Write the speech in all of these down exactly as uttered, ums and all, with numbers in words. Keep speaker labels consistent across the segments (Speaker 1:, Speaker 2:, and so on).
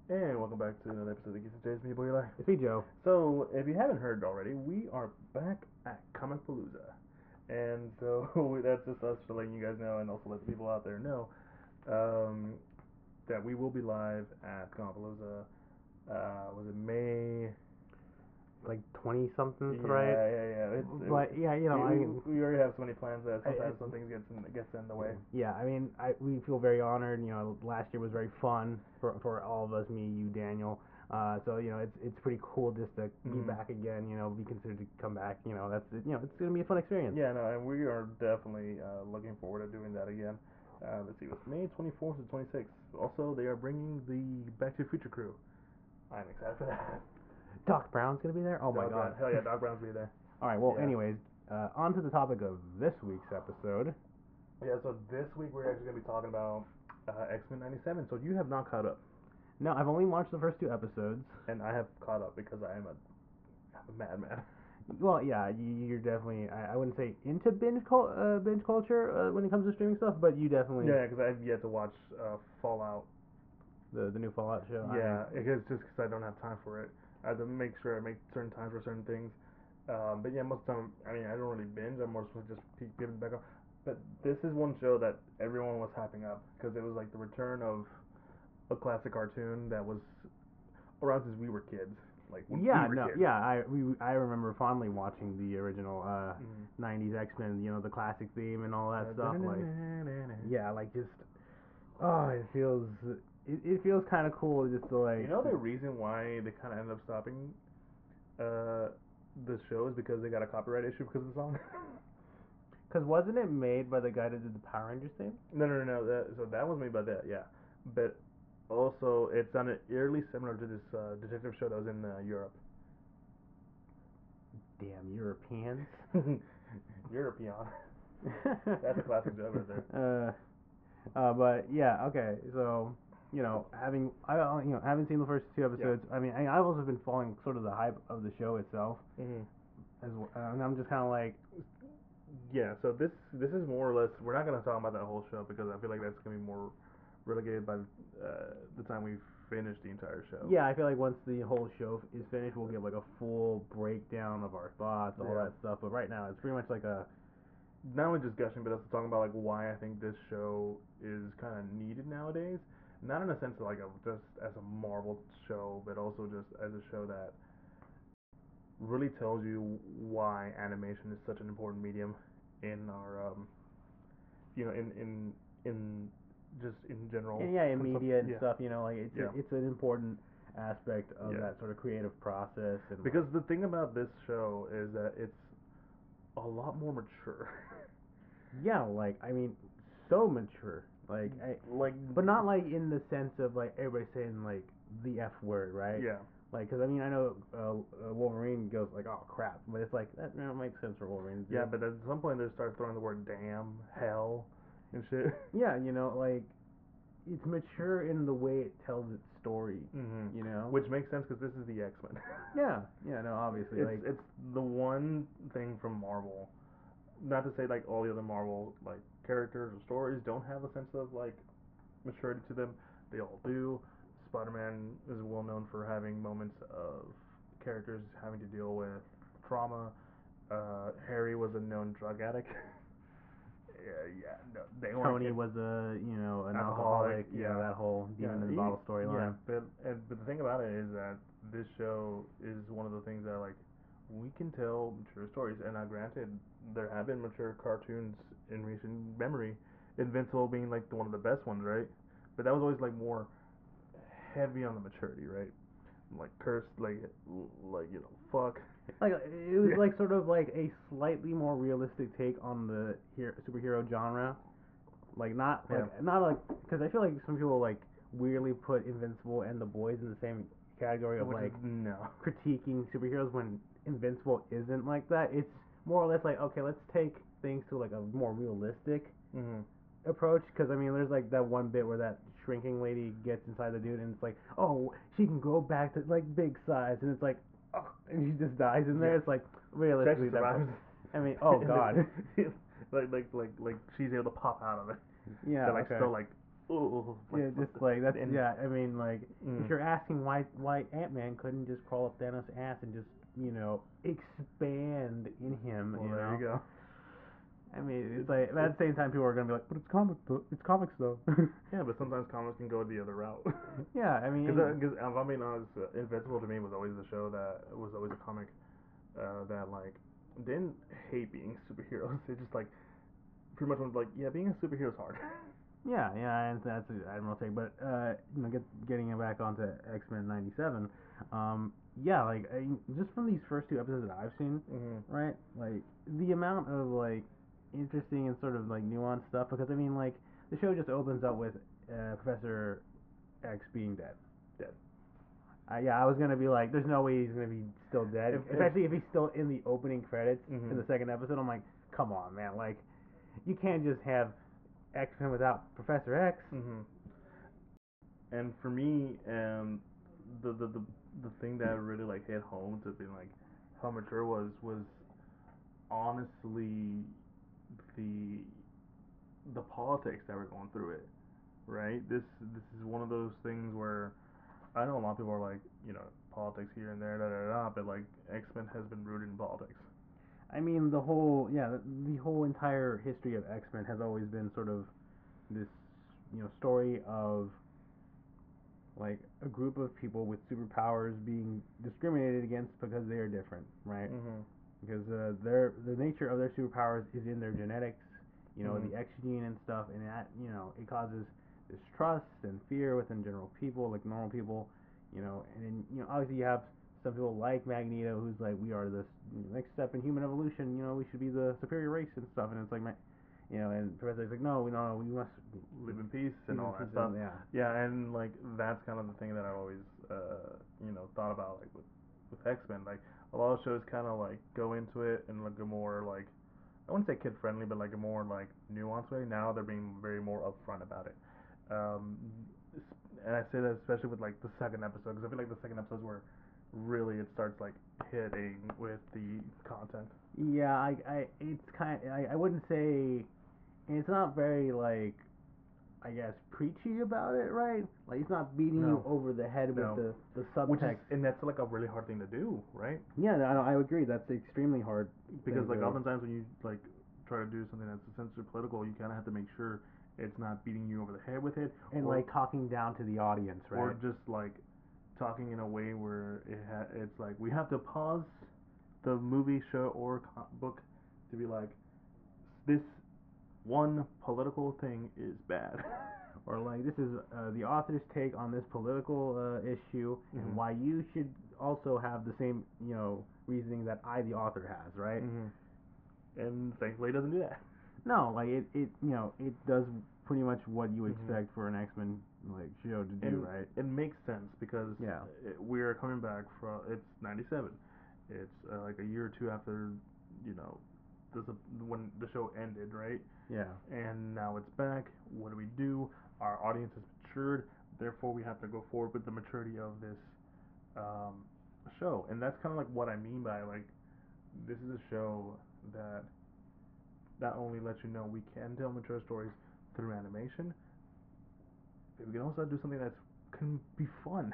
Speaker 1: And welcome back to another episode of Geeks and Jays, me, boy Eli.
Speaker 2: It's me, Joe.
Speaker 1: So, if you haven't heard already, we are back at Comic Palooza. And so, that's just us for letting you guys know and also let the people out there know um, that we will be live at Comic Palooza. Uh, was it May?
Speaker 2: Like twenty something,
Speaker 1: yeah,
Speaker 2: right?
Speaker 1: Yeah, yeah, yeah. It's,
Speaker 2: but yeah, you know,
Speaker 1: we,
Speaker 2: I mean,
Speaker 1: we already have so many plans that sometimes
Speaker 2: I,
Speaker 1: some things gets in, gets in the way.
Speaker 2: Yeah, I mean, I we feel very honored. You know, last year was very fun for for all of us, me, you, Daniel. Uh, so you know, it's it's pretty cool just to be
Speaker 1: Mhm.
Speaker 2: back again. You know, be considered to come back. You know, that's you know, it's gonna be a fun experience.
Speaker 1: Yeah, no, and we are definitely uh, looking forward to doing that again. Uh, let's see, it's May twenty-fourth to twenty-sixth. Also, they are bringing the Back to the Future crew. I'm excited for that.
Speaker 2: Doc Brown's gonna be there. Oh my
Speaker 1: Doc
Speaker 2: God.
Speaker 1: Brown. Hell yeah, Doc Brown's be there.
Speaker 2: All right. Well,
Speaker 1: Yeah.
Speaker 2: anyways, uh, on to the topic of this week's episode.
Speaker 1: Yeah, so this week we're actually going to be talking about uh, X-Men ninety-seven. So you have not caught up.
Speaker 2: No, I've only watched the first two episodes.
Speaker 1: And I have caught up because I am a, I'm a madman.
Speaker 2: Well, yeah, you, you're definitely. I, I wouldn't say into binge cul- uh, binge culture uh, when it comes to streaming stuff, but you definitely.
Speaker 1: Yeah, because I've yet to watch uh, Fallout.
Speaker 2: The the new Fallout show.
Speaker 1: Yeah,
Speaker 2: I mean,
Speaker 1: it's just because I don't have time for it. I have to make sure I make certain times for certain things. Um, but yeah, most of the time, I mean, I don't really binge. I'm more supposed to just keep giving it back on. But this is one show that everyone was hyping up because it was like the return of a classic cartoon that was around since we were kids. Like when
Speaker 2: yeah,
Speaker 1: we were
Speaker 2: no,
Speaker 1: kids.
Speaker 2: yeah. I we I remember fondly watching the original uh,
Speaker 1: Mhm.
Speaker 2: nineties X Men. You know, the classic theme and all that stuff. Like, yeah, like just oh, it feels it, it feels kind of cool just to like.
Speaker 1: You know the reason why they kind of ended up stopping uh, the show is because they got a copyright issue because of the song.
Speaker 2: Cause wasn't it made by the guy that did the Power Rangers theme?
Speaker 1: No, no, no, no. That, so that was made by that, yeah. But also, it sounded eerily similar to this uh, detective show that was in uh, Europe.
Speaker 2: Damn Europeans.
Speaker 1: European. That's a classic joke right
Speaker 2: there. Uh, uh, but yeah, okay. So you know, having I uh, you know haven't seen the first two episodes. Yeah. I mean, I, I've also been following sort of the hype of the show itself.
Speaker 1: Mm-hmm.
Speaker 2: As well, and I'm just kind of like.
Speaker 1: Yeah, so this this is more or less. We're not gonna talk about that whole show because I feel like that's gonna be more relegated by uh, the time we finish the entire show.
Speaker 2: Yeah, I feel like once the whole show is finished, we'll get like a full breakdown of our thoughts, all
Speaker 1: yeah.
Speaker 2: that stuff. But right now, it's pretty much like a
Speaker 1: not only just gushing, but also talking about like why I think this show is kind of needed nowadays. Not in a sense of like a just as a Marvel show, but also just as a show that really tells you why animation is such an important medium in our um, you know, in in in just in general.
Speaker 2: Yeah, yeah, in media and
Speaker 1: yeah.
Speaker 2: stuff. You know, like it's
Speaker 1: yeah.
Speaker 2: a, it's an important aspect of
Speaker 1: yeah.
Speaker 2: that sort of creative process. And
Speaker 1: because the thing about this show is that it's a lot more mature.
Speaker 2: Yeah, like I mean, so mature. Like, I,
Speaker 1: like,
Speaker 2: but not like in the sense of like everybody saying like the F word, right?
Speaker 1: Yeah.
Speaker 2: Like, cause I mean, I know uh, Wolverine goes like, "Oh crap," but it's like that you know, makes sense for Wolverine.
Speaker 1: Yeah, but at some point they start throwing the word "damn," "hell," and shit.
Speaker 2: Yeah, you know, like it's mature in the way it tells its story.
Speaker 1: Mm-hmm.
Speaker 2: You know,
Speaker 1: which makes sense because this is the X-Men.
Speaker 2: yeah, yeah, no, obviously,
Speaker 1: it's
Speaker 2: like
Speaker 1: it's the one thing from Marvel. Not to say like all the other Marvel like characters or stories don't have a sense of like maturity to them. They all do. Spider-Man is well known for having moments of characters having to deal with trauma. Uh, Harry was a known drug addict. yeah, yeah. No, they
Speaker 2: Tony was a you know an alcoholic. alcoholic yeah, you know, that whole demon
Speaker 1: yeah,
Speaker 2: in the bottle storyline.
Speaker 1: Yeah, but and, but the thing about it is that this show is one of the things that like we can tell mature stories. And now, granted, there have been mature cartoons in recent memory. Invincible being like the, one of the best ones, right? But that was always like more heavy on the maturity, right? Like cursed, like like you know, fuck.
Speaker 2: Like it was yeah. like sort of like a slightly more realistic take on the hero, superhero genre. Like not like yeah. not like because I feel like some people like weirdly put Invincible and The Boys in the same category of
Speaker 1: Which
Speaker 2: like
Speaker 1: is, no
Speaker 2: critiquing superheroes when Invincible isn't like that. It's more or less like okay, let's take things to like a more realistic
Speaker 1: mm-hmm.
Speaker 2: approach. Because I mean, there's like that one bit where that shrinking lady gets inside the dude, and it's like, oh, she can go back to like big size, and it's like, oh, and she just dies in there. Yeah. It's like realistically that. I mean, oh god.
Speaker 1: like like like like she's able to pop out of it.
Speaker 2: Yeah.
Speaker 1: But like
Speaker 2: okay.
Speaker 1: still like oh, like,
Speaker 2: Yeah,
Speaker 1: what
Speaker 2: just
Speaker 1: the-
Speaker 2: like that's
Speaker 1: and,
Speaker 2: yeah. I mean, like if
Speaker 1: mm,
Speaker 2: you're asking why why Ant Man couldn't just crawl up Thanos' ass and just you know expand in him,
Speaker 1: well,
Speaker 2: you
Speaker 1: there
Speaker 2: know.
Speaker 1: you go.
Speaker 2: I mean, it's
Speaker 1: It's,
Speaker 2: like but at
Speaker 1: it's,
Speaker 2: the same time, people are gonna be like, but it's comic though. It's comics though.
Speaker 1: yeah, but sometimes comics can go the other route.
Speaker 2: Yeah, I mean,
Speaker 1: Because, because if I'm being honest, uh, Invincible to me was always the show that was always a comic uh, that like didn't hate being superheroes. It just like pretty much was like, yeah, being a superhero is hard.
Speaker 2: yeah, yeah, and that's an admirable take. But uh, you know, get, getting it back onto X Men ninety-seven, um, yeah, like I, just from these first two episodes that I've seen,
Speaker 1: Mm-hmm.
Speaker 2: right? Like the amount of like interesting and sort of like nuanced stuff. Because I mean, like the show just opens up with uh, Professor X being dead.
Speaker 1: Dead.
Speaker 2: Uh, yeah, I was gonna be like, there's no way he's gonna be still dead,
Speaker 1: If- if-
Speaker 2: especially if he's still in the opening credits
Speaker 1: Mhm.
Speaker 2: in the second episode. I'm like, come on, man, like you can't just have X Men without Professor X.
Speaker 1: Mm-hmm. And for me, um, the, the the the thing that really like hit home to be like how mature was was honestly the the politics that were going through it, right? This this is one of those things where I know a lot of people are like, you know, politics here and there, da da da, but like X Men has been rooted in politics.
Speaker 2: I mean, the whole yeah, the, the whole entire history of X Men has always been sort of this you know story of like a group of people with superpowers being discriminated against because they are different, right?
Speaker 1: Mm-hmm.
Speaker 2: Because uh, their the nature of their superpowers is in their genetics, you know,
Speaker 1: Mhm.
Speaker 2: the X gene and stuff, and that you know it causes distrust and fear within general people, like normal people, you know, and then you know obviously you have some people like Magneto who's like we are this next step in human evolution, you know, we should be the superior race and stuff, and it's like, you know, and Professor X's like no, we no, we must
Speaker 1: Live in peace and
Speaker 2: live
Speaker 1: all
Speaker 2: in
Speaker 1: that
Speaker 2: peace
Speaker 1: stuff.
Speaker 2: and- yeah.
Speaker 1: Yeah, and like that's kind of the thing that I always, uh, you know, thought about like with with X Men. Like a lot of shows kind of like go into it in like a more like I wouldn't say kid friendly, but like a more like nuanced way. Now they're being very more upfront about it. Um, and I say that especially with like the second episode because I feel like the second episode is where really it starts like hitting with the content.
Speaker 2: Yeah, I, I, it's kind. I, I wouldn't say, it's not very like, I guess preachy about it, right? Like it's not beating you
Speaker 1: No.
Speaker 2: over the head
Speaker 1: No.
Speaker 2: with the the
Speaker 1: Which is,
Speaker 2: subtext.
Speaker 1: and that's like a really hard thing to do, right?
Speaker 2: Yeah, no, I, I agree. That's extremely hard.
Speaker 1: Because
Speaker 2: thing
Speaker 1: like
Speaker 2: to-
Speaker 1: oftentimes when you like try to do something that's essentially political, you kind of have to make sure it's not beating you over the head with it,
Speaker 2: and
Speaker 1: or,
Speaker 2: like talking down to the audience, right?
Speaker 1: or just like talking in a way where it ha- it's like we have to pause the movie, show, or co- book to be like this one political thing is bad.
Speaker 2: Or like this is uh, the author's take on this political uh, issue,
Speaker 1: Mhm.
Speaker 2: and why you should also have the same, you know, reasoning that I, the author, has, right?
Speaker 1: Mm-hmm. And thankfully, it doesn't do that.
Speaker 2: No, like it, it, you know, it does pretty much what you would
Speaker 1: Mhm.
Speaker 2: expect for an X Men like show to do,
Speaker 1: And
Speaker 2: right?
Speaker 1: it makes sense because
Speaker 2: Yeah.
Speaker 1: it, we're coming back from it's ninety-seven. It's uh, like a year or two after, you know, this when the show ended, right?
Speaker 2: Yeah.
Speaker 1: And now it's back. What do we do? Our audience has matured, therefore we have to go forward with the maturity of this um, show, and that's kind of like what I mean by like this is a show that not only lets you know we can tell mature stories through animation, but we can also do something that can be fun.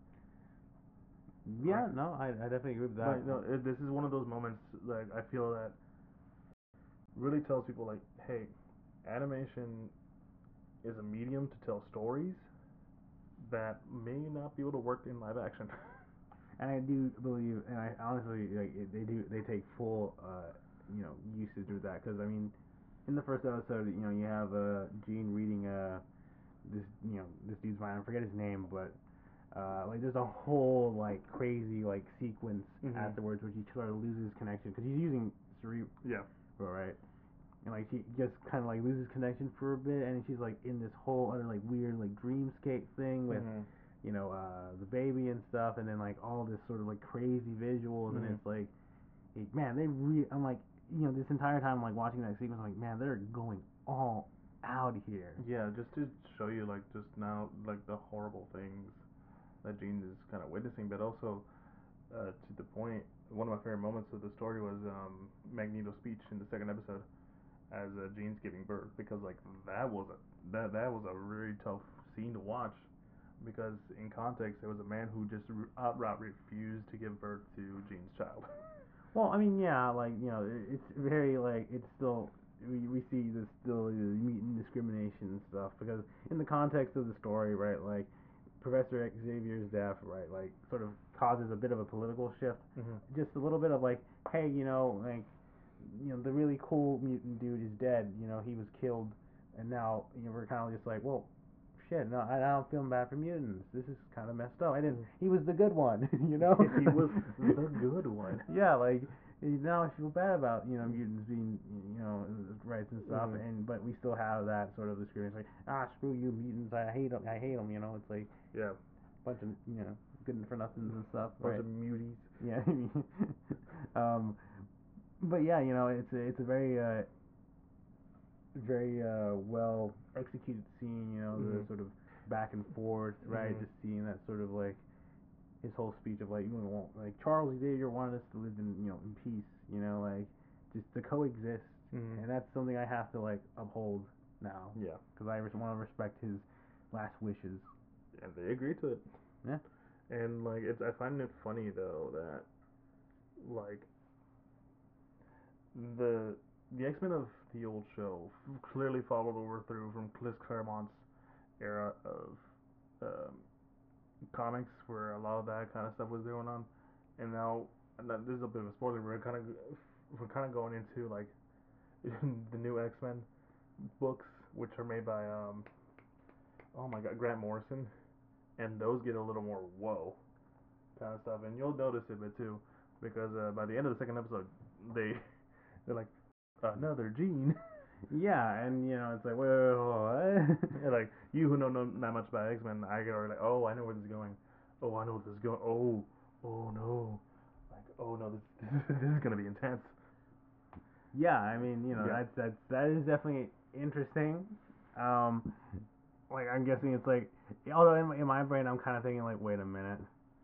Speaker 2: Yeah,
Speaker 1: Right.
Speaker 2: no, I, I definitely agree with that.
Speaker 1: Like, no, it, this is one of those moments like I feel that really tells people like, hey, animation is a medium to tell stories that may not be able to work in live action.
Speaker 2: And I do believe, and I honestly like it, they do they take full, uh, you know, usage with that because I mean, in the first episode, you know, you have uh, Jean reading uh this you know this dude's mind. I forget his name, but uh, like there's a whole like crazy like sequence
Speaker 1: Mhm.
Speaker 2: afterwards where he sort of loses connection because he's using cerebral,
Speaker 1: Yeah.
Speaker 2: right? And like she just kind of like loses connection for a bit, and she's like in this whole other like weird like dreamscape thing with
Speaker 1: Mhm.
Speaker 2: you know uh the baby and stuff, and then like all this sort of like crazy visuals, and
Speaker 1: Mhm.
Speaker 2: it's like, it, man, they re- I'm like, you know, this entire time like watching that sequence, I'm like, man, they're going all out here.
Speaker 1: Yeah, just to show you like just now like the horrible things that Jean is kind of witnessing, but also uh, to the point, one of my favorite moments of the story was um, Magneto's speech in the second episode, as uh, Jean's giving birth, because like that was a that that was a really tough scene to watch, because in context there was a man who just re- outright refused to give birth to Jean's child.
Speaker 2: Well, I mean, yeah, like you know, it, it's very like it's still we we see this still uh, mutant discrimination and stuff because in the context of the story, right? Like Professor Xavier's death, right? Like sort of causes a bit of a political shift.
Speaker 1: Mm-hmm.
Speaker 2: Just a little bit of like, hey, you know, like you know, the really cool mutant dude is dead. You know, he was killed, and now you know we're kind of just like, well, shit. No, I, I don't feel bad for mutants. This is kind of messed up. I didn't. He was the good one. You know.
Speaker 1: He was the good one.
Speaker 2: Yeah, like now I feel bad about you know mutants being you know rights and stuff,
Speaker 1: Mhm.
Speaker 2: and but we still have that sort of experience like ah screw you mutants I hate them I hate them you know it's like
Speaker 1: Yeah,
Speaker 2: a bunch of you know good for nothings and stuff
Speaker 1: bunch
Speaker 2: right
Speaker 1: of muties.
Speaker 2: yeah um but yeah you know it's a, it's a very uh very uh well executed scene you know the
Speaker 1: Mhm.
Speaker 2: sort of back and forth right
Speaker 1: Mhm.
Speaker 2: just seeing that sort of like his whole speech of like you know like Charles Xavier wanted us to live in you know in peace you know like just to coexist
Speaker 1: Mhm.
Speaker 2: and that's something I have to like uphold now
Speaker 1: Yeah,
Speaker 2: because I res- want to respect his last wishes.
Speaker 1: and they agreed to it.
Speaker 2: Yeah.
Speaker 1: And like it's, I find it funny though that like the the X Men of the old show clearly followed over through from Chris Claremont's era of um, comics, where a lot of that kind of stuff was going on, and now and that, this is a bit of a spoiler. We're kind of we're kind of going into like the new X Men books, which are made by um oh my god Grant Morrison, and those get a little more whoa kind of stuff, and you'll notice it bit too, because uh, by the end of the second episode, they they're like another Gene.
Speaker 2: Yeah, and you know it's like wait, wait, wait, what?
Speaker 1: Yeah, like you who know no, not much about X Men, I get already like, oh, I know where this is going. Oh, I know where this is going. Oh, oh no, like oh no, this this, this is gonna be intense.
Speaker 2: Yeah, I mean you know
Speaker 1: Yeah.
Speaker 2: that's that's that is definitely interesting. Um, like I'm guessing it's like although in my, in my brain I'm kind of thinking like wait a minute,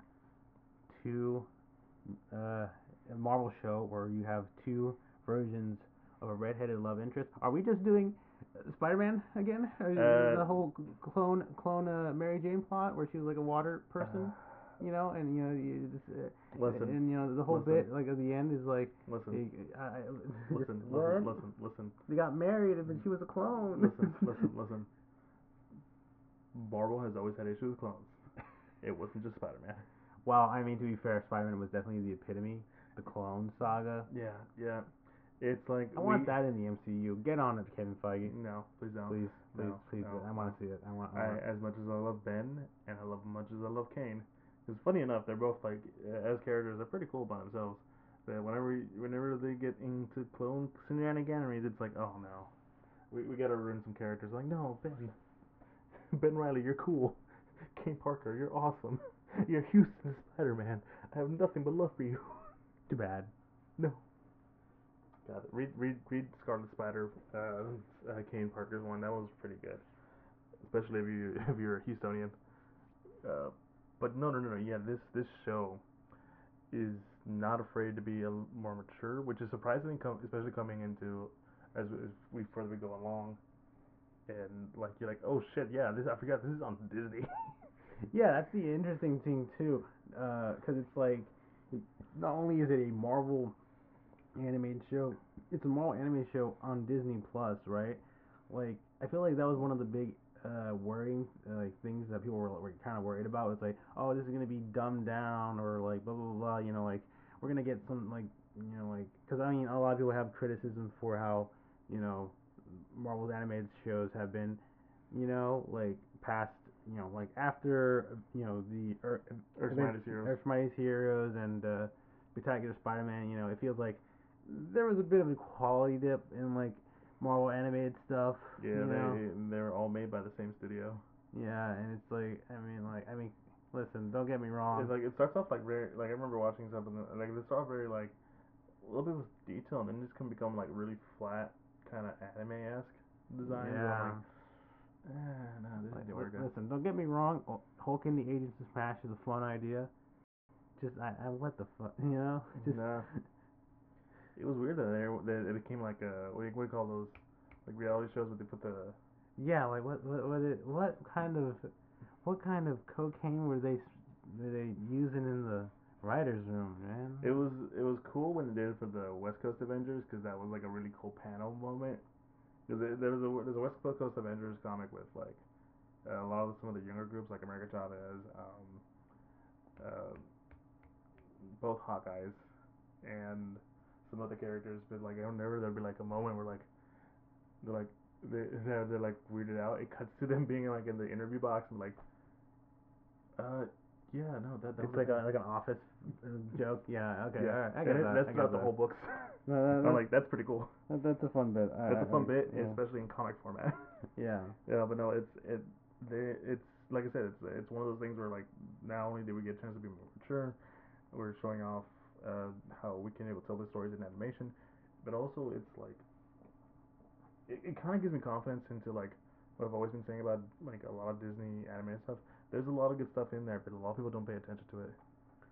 Speaker 2: two uh a Marvel show where you have two versions of a redheaded love interest. Are we just doing Spider-Man again?
Speaker 1: Uh,
Speaker 2: The whole clone clone uh, Mary Jane plot where she was like a water person,
Speaker 1: uh
Speaker 2: you know, and you know you just, uh,
Speaker 1: listen,
Speaker 2: and you know the whole
Speaker 1: listen,
Speaker 2: bit like at the end is like
Speaker 1: listen,
Speaker 2: they, I, I,
Speaker 1: listen, listen,
Speaker 2: what?
Speaker 1: listen, listen,
Speaker 2: They got married and then she was a clone.
Speaker 1: listen, listen, listen. Marvel has always had issues with clones. It wasn't just Spider Man.
Speaker 2: Well, I mean to be fair, Spider-Man was definitely the epitome, the clone saga.
Speaker 1: Yeah, yeah. It's like
Speaker 2: I
Speaker 1: we
Speaker 2: want that in the M C U. Get on it, Kevin Feige.
Speaker 1: no, please don't.
Speaker 2: Please, please,
Speaker 1: No,
Speaker 2: please.
Speaker 1: no,
Speaker 2: I
Speaker 1: no.
Speaker 2: want to see it. I want. I
Speaker 1: I
Speaker 2: want.
Speaker 1: as much as I love Ben and I love as much as I love Kane, because funny enough, they're both like uh, as characters, they're pretty cool by themselves. But whenever whenever they get into clone shenanigans, it's like, oh no, we we gotta ruin some characters. Like no, Ben, Ben Riley, you're cool. Kane Parker, you're awesome. You're Houston Spider Man. I have nothing but love for you.
Speaker 2: Too bad.
Speaker 1: No. Got it. Read read read Scarlet Spider, uh, uh, Kane Parker's one. That was pretty good, especially if you if you're a Houstonian. Uh, but no, no, no, no. Yeah, this this show is not afraid to be a l- more mature, which is surprising, com- especially coming into as, as we further go along. And like you're like, oh shit, yeah, this I forgot this is on Disney.
Speaker 2: Yeah, that's the interesting thing too, because it's like not only is it a Marvel animated show, it's a Marvel animated show on Disney Plus, right? Like I feel like that was one of the big uh, worrying uh, like things that people were, were kind of worried about. It's like, oh, this is gonna be dumbed down or like blah blah blah. blah you know, like we're gonna get some like you know like because I mean a lot of people have criticisms for how you know Marvel's animated shows have been, you know, like past you know like after you know the Earth,
Speaker 1: Earth's Mightiest Heroes.
Speaker 2: Earth's Mightiest Heroes and uh, Spectacular Spider-Man. You know, it feels like there was a bit of a quality dip in like Marvel animated stuff.
Speaker 1: Yeah,
Speaker 2: You know?
Speaker 1: they they're all made by the same studio.
Speaker 2: Yeah, and it's like I mean like I mean listen, don't get me wrong.
Speaker 1: It's like it starts off like very like I remember watching something like it starts off very like a little bit with detail and then it just can become like really flat kind of anime esque designs. And I'm
Speaker 2: Yeah.
Speaker 1: like, ah, no, this
Speaker 2: Like,
Speaker 1: isn't
Speaker 2: li-
Speaker 1: working.
Speaker 2: listen, don't get me wrong. Hulk and the Agents of Smash is a fun idea. Just I, I what the fuck, you know? Just
Speaker 1: Nah, it was weird that they that it became like a what do you, what do you call those like reality shows where they put the
Speaker 2: Yeah, like what what what it, what kind of what kind of cocaine were they s- were they using in the writers' room, man?
Speaker 1: it was it was cool when they did it for the West Coast Avengers because that was like a really cool panel moment. Because there was a there's a West Coast Avengers comic with like uh, a lot of some of the younger groups like America Chavez, um, uh, both Hawkeyes, and some other characters. But like I remember there'd be like a moment where like they're like they they're, they're like weirded out. It cuts to them being like in the interview box and like uh yeah no that that
Speaker 2: It's
Speaker 1: was
Speaker 2: like
Speaker 1: the
Speaker 2: a
Speaker 1: thing.
Speaker 2: like an office uh, joke. Yeah. Okay.
Speaker 1: Yeah,
Speaker 2: All right. I
Speaker 1: and
Speaker 2: get
Speaker 1: it,
Speaker 2: that.
Speaker 1: that's
Speaker 2: I get
Speaker 1: throughout the
Speaker 2: that.
Speaker 1: whole books.
Speaker 2: No, that,
Speaker 1: I'm
Speaker 2: that,
Speaker 1: like that's pretty cool.
Speaker 2: that, that's a fun bit. I,
Speaker 1: That's a
Speaker 2: I,
Speaker 1: fun bit,
Speaker 2: yeah.
Speaker 1: especially in comic format.
Speaker 2: Yeah.
Speaker 1: Yeah, but no, it's it they it's like I said, it's it's one of those things where like not only did we get a chance to be more mature, we're showing off uh, how we can able to tell the stories in animation, but also it's like it, it kind of gives me confidence into like what I've always been saying about like a lot of Disney animated stuff. There's a lot of good stuff in there, but a lot of people don't pay attention to it.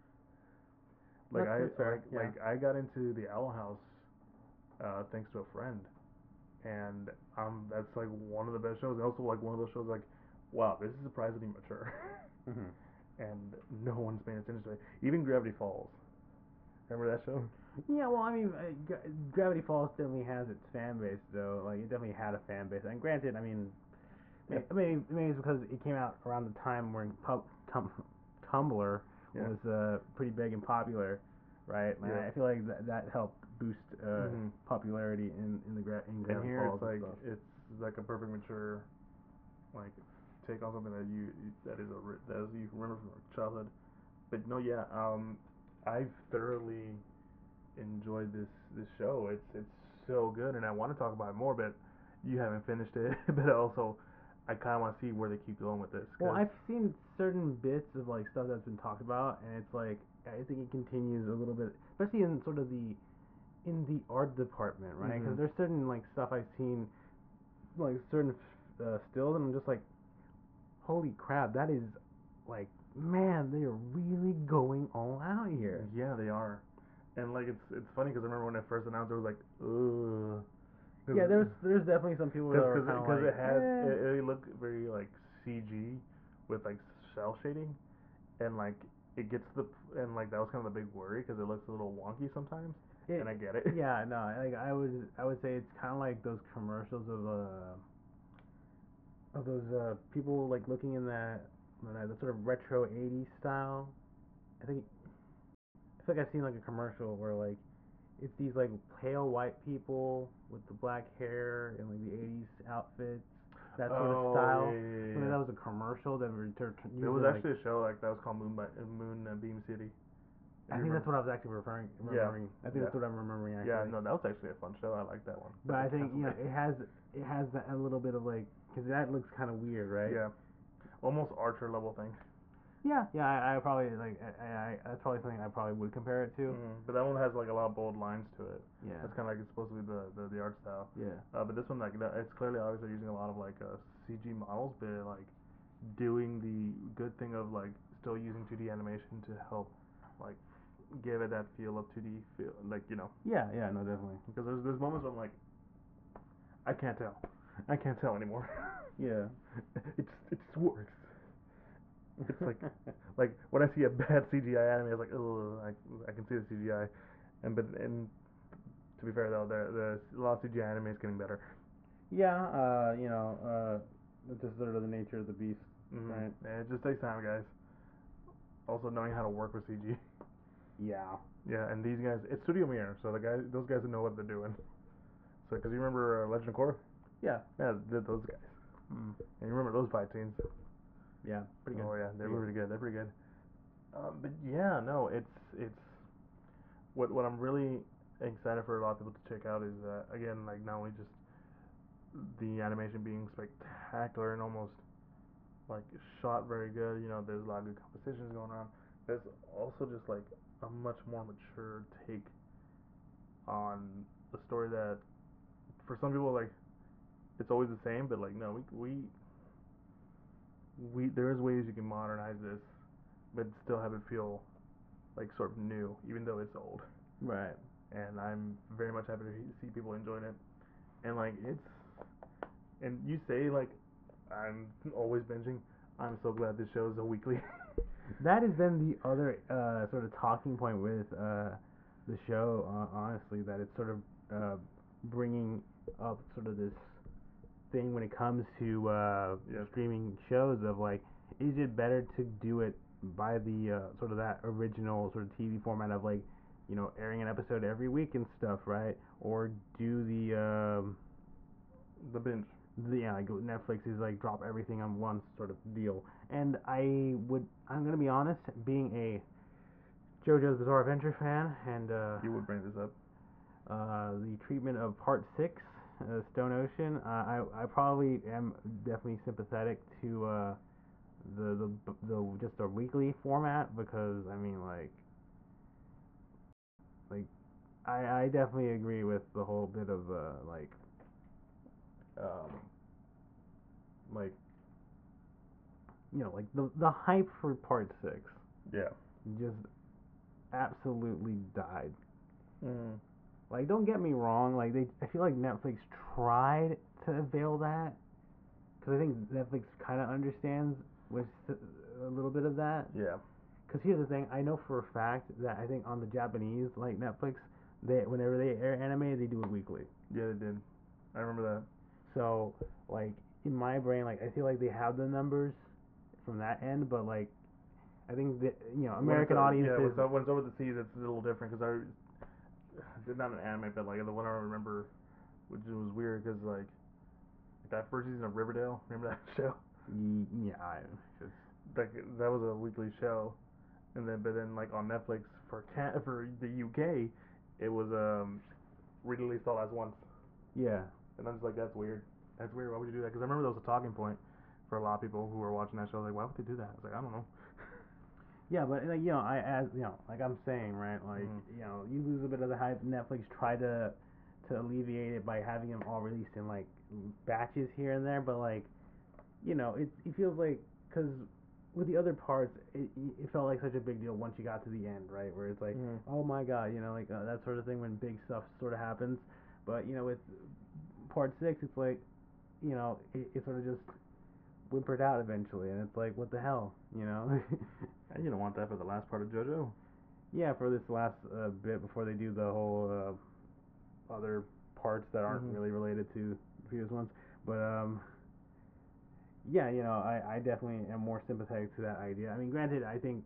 Speaker 1: Like
Speaker 2: That's,
Speaker 1: I
Speaker 2: that's fair.
Speaker 1: like
Speaker 2: Yeah.
Speaker 1: like I got into the Owl House uh, thanks to a friend, and um that's like one of the best shows. And also like one of those shows like, wow, this is surprisingly mature,
Speaker 2: Mhm.
Speaker 1: and no one's paying attention to it. Even Gravity Falls. Remember that show?
Speaker 2: Yeah, well, I mean, uh, Gra- Gravity Falls definitely has its fan base, though. Like, it definitely had a fan base. And granted, I mean,
Speaker 1: Yeah.
Speaker 2: may- maybe maybe it's because it came out around the time when pub, tum, Tumblr
Speaker 1: Yeah.
Speaker 2: was uh, pretty big and popular, right? And
Speaker 1: Yeah.
Speaker 2: I feel like that that helped boost uh,
Speaker 1: hmm
Speaker 2: popularity in in the gra- in
Speaker 1: And
Speaker 2: Gravity
Speaker 1: here
Speaker 2: Falls
Speaker 1: it's like
Speaker 2: and stuff.
Speaker 1: it's like a perfect mature like take on something that you that is a ri- that is you remember from your childhood. But no, yeah, um, I've thoroughly enjoyed this this show. It's it's so good, and I want to talk about it more, but you haven't finished it. But also, I kind of want to see where they keep going with this.
Speaker 2: Well,
Speaker 1: 'Cause
Speaker 2: I've seen certain bits of like stuff that's been talked about, and it's like I think it continues a little bit, especially in sort of the in the art department, right? Because
Speaker 1: Mhm.
Speaker 2: there's certain like stuff I've seen, like certain uh, stills, and I'm just like, holy crap, that is like, man, they are really going all out here.
Speaker 1: Yeah, they are. And like it's it's funny because I remember when I first announced it, it was like, ugh.
Speaker 2: Yeah, there's there's definitely some people that
Speaker 1: Because
Speaker 2: are
Speaker 1: cause,
Speaker 2: kind of
Speaker 1: cause
Speaker 2: like,
Speaker 1: it has
Speaker 2: eh.
Speaker 1: it, it looked very like C G with like cell shading, and like it gets the and like that was kind of the big worry because it looks a little wonky sometimes,
Speaker 2: It,
Speaker 1: and I get it.
Speaker 2: yeah, no, like I would I would say it's kind of like those commercials of uh of those uh people like looking in that uh, the sort of retro eighties style. I think I feel like I've seen like a commercial where like it's these like pale white people with the black hair and like the eighties outfits, that sort of
Speaker 1: Oh yeah
Speaker 2: style.
Speaker 1: yeah yeah.
Speaker 2: I mean,
Speaker 1: yeah.
Speaker 2: that was a commercial that were tur- tur-
Speaker 1: There was
Speaker 2: using like
Speaker 1: actually a show like that was called Moon by, uh, Moon uh, Beam City. If
Speaker 2: I
Speaker 1: you
Speaker 2: think that's
Speaker 1: remember.
Speaker 2: what I was actually referring
Speaker 1: Yeah.
Speaker 2: remembering. I think
Speaker 1: Yeah.
Speaker 2: that's what I'm remembering
Speaker 1: Yeah.
Speaker 2: actually.
Speaker 1: No, that was actually a fun show. I like that one.
Speaker 2: But
Speaker 1: But
Speaker 2: I
Speaker 1: they
Speaker 2: think you
Speaker 1: canceled
Speaker 2: know
Speaker 1: it.
Speaker 2: it has it has that, a little bit of like because that looks kind of weird, right?
Speaker 1: Yeah. Almost Archer level thing.
Speaker 2: Yeah, yeah. I, I probably like I, I that's probably something I probably would compare it to.
Speaker 1: Mm, but that one has like a lot of bold lines to it.
Speaker 2: Yeah.
Speaker 1: That's kind of like it's supposed to be the, the, the art style.
Speaker 2: Yeah.
Speaker 1: Uh, but this one like that- it's clearly obviously using a lot of like uh, C G models, but like doing the good thing of like still using two D animation to help like give it that feel of two D feel, like you know.
Speaker 2: Yeah, yeah, no, definitely.
Speaker 1: Because there's there's moments where I'm like, I can't tell, I can't tell anymore.
Speaker 2: Yeah.
Speaker 1: it just it just works. It's like like when I see a bad C G I anime, I was like, oh, I I can see the C G I, and but and to be fair though, the the a lot of C G I anime is getting better.
Speaker 2: Yeah, uh, you know, uh, it's just sort of the nature of the beast,
Speaker 1: Mm-hmm.
Speaker 2: right?
Speaker 1: And it just takes time, guys. Also knowing how to work with C G.
Speaker 2: Yeah.
Speaker 1: Yeah, and these guys, it's Studio Mir, so the guys, those guys know what they're doing. So, because you remember uh, Legend of Korra?
Speaker 2: Yeah.
Speaker 1: Yeah, they're those guys.
Speaker 2: Mm.
Speaker 1: And you remember those fight scenes?
Speaker 2: Yeah. Pretty good.
Speaker 1: Oh yeah, they're
Speaker 2: Pretty
Speaker 1: pretty good. They're pretty good. Um, but yeah, no, it's it's what what I'm really excited for a lot of people to check out is uh, again like not only just the animation being spectacular and almost like shot very good. You know, there's a lot of good compositions going on. There's also just like a much more mature take on the story that for some people like it's always the same, but like no, we we we there's ways you can modernize this, but still have it feel like sort of new, even though it's old.
Speaker 2: Right.
Speaker 1: and I'm very much happy to see people enjoying it. And like it's, and you say like I'm always binging. I'm so glad this show is a weekly.
Speaker 2: That has been the other uh, sort of talking point with uh, the show. Uh, honestly, that it's sort of uh, bringing up sort of this thing when it comes to uh,
Speaker 1: Yeah.
Speaker 2: streaming shows of like, is it better to do it by the uh, sort of that original sort of T V format of like, you know, airing an episode every week and stuff, right? Or do the um,
Speaker 1: The binge.
Speaker 2: the yeah, like Netflix is like drop everything on one sort of deal. And I would, I'm gonna be honest, being a JoJo's Bizarre Adventure fan, and uh,
Speaker 1: You would bring this up.
Speaker 2: uh, the treatment of Part Six, uh, Stone Ocean, uh, I I probably am definitely sympathetic to uh, the, the the just a weekly format because I mean like like I I definitely agree with the whole bit of uh, like um like you know like the the hype for Part Six
Speaker 1: Yeah.
Speaker 2: just absolutely died.
Speaker 1: Mm.
Speaker 2: Like, don't get me wrong. Like, they, I feel like Netflix tried to avail that, because I think Netflix kind of understands with a little bit of that.
Speaker 1: Yeah.
Speaker 2: Because here's the thing, I know for a fact that I think on the Japanese, like Netflix, they whenever they air anime, they do it weekly.
Speaker 1: Yeah, they did. I remember that.
Speaker 2: So, like, in my brain, like, I feel like they have the numbers from that end, but like, I think that you know American
Speaker 1: when
Speaker 2: audiences.
Speaker 1: Yeah, when it's, when it's over the seas, it's a little different because I did not an anime, but like the one I remember, which was weird because like that first season of Riverdale. Remember that show?
Speaker 2: Yeah, I, just,
Speaker 1: Like that was a weekly show, and then but then like on Netflix for cat for the U K, it was um released all at once.
Speaker 2: yeah.
Speaker 1: And I'm just like, that's weird. That's weird. Why would you do that? Because I remember that was a talking point for a lot of people who were watching that show. Like, why would they do that? I was like, I don't know.
Speaker 2: Yeah, but like you know, I as you know, like I'm saying, right? Like
Speaker 1: Mhm.
Speaker 2: you know, you lose a bit of the hype. Netflix tried to to alleviate it by having them all released in like batches here and there, but like you know, it it feels like because with the other parts, it it felt like such a big deal once you got to the end, right? Where it's like,
Speaker 1: Mhm.
Speaker 2: oh my god, you know, like uh, that sort of thing when big stuff sort of happens. But you know, with part six, it's like, you know, it, it sort of just whimpered out eventually, and it's like, what the hell, you know?
Speaker 1: And you don't want that for the last part of JoJo.
Speaker 2: Yeah, for this last uh, bit before they do the whole uh, other parts that aren't
Speaker 1: Mhm.
Speaker 2: really related to the previous ones. But um, yeah, you know, I, I definitely am more sympathetic to that idea. I mean, granted, I think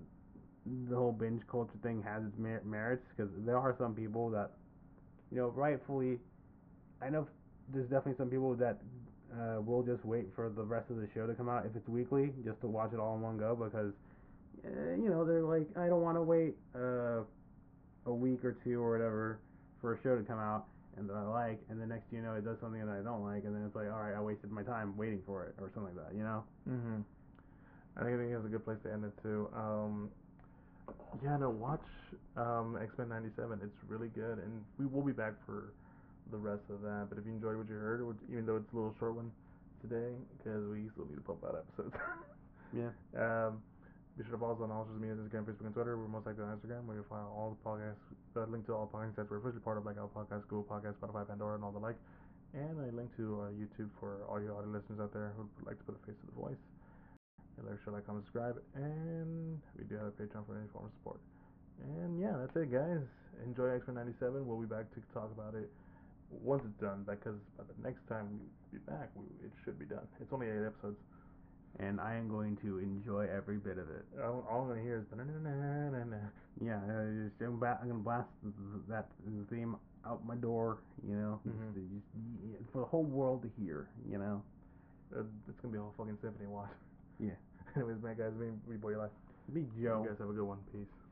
Speaker 2: the whole binge culture thing has its mer- merits because there are some people that, you know, rightfully, I know there's definitely some people that uh, will just wait for the rest of the show to come out if it's weekly, just to watch it all in one go because, uh, you know, they're like, I don't want to wait. Uh, a week or two or whatever for a show to come out and that I like, and the next thing you know, it does something that I don't like, and then it's like, all right, I wasted my time waiting for it or something like that, you know?
Speaker 1: Mhm. I think I think it's a good place to end it too. Um, yeah, no, watch um X Men ninety-seven. It's really good, and we will be back for the rest of that. But if you enjoyed what you heard, even though it's a little short one today, because we still need to pump out episodes.
Speaker 2: Yeah.
Speaker 1: um, Be sure to follow us on all social media, Instagram, Facebook, and Twitter. We're most likely on Instagram, where you'll find all the podcasts, uh, link to all podcasts that we're officially part of, like Apple Podcasts, Google Podcasts, Spotify, Pandora, and all the like. And a link to uh, YouTube for all your audio listeners out there who would like to put a face to the voice. And like, share, like, comment, subscribe. And we do have a Patreon for any form of support. And yeah, that's it, guys. Enjoy X Men ninety-seven. We'll be back to talk about it once it's done, because by the next time we be back, we, it should be done. It's only eight episodes.
Speaker 2: And I am going to enjoy every bit of it.
Speaker 1: All, all I'm gonna hear is na-na-na-na-na.
Speaker 2: Yeah, uh, just, I'm, ba- I'm gonna blast that theme out my door, you know,
Speaker 1: Mhm.
Speaker 2: just, just, for the whole world to hear, you know.
Speaker 1: Uh, it's gonna be a whole fucking symphony watch.
Speaker 2: Yeah.
Speaker 1: Anyways, man, guys, me, me boy, life.
Speaker 2: Big
Speaker 1: You
Speaker 2: Joe.
Speaker 1: guys have a good one. Peace.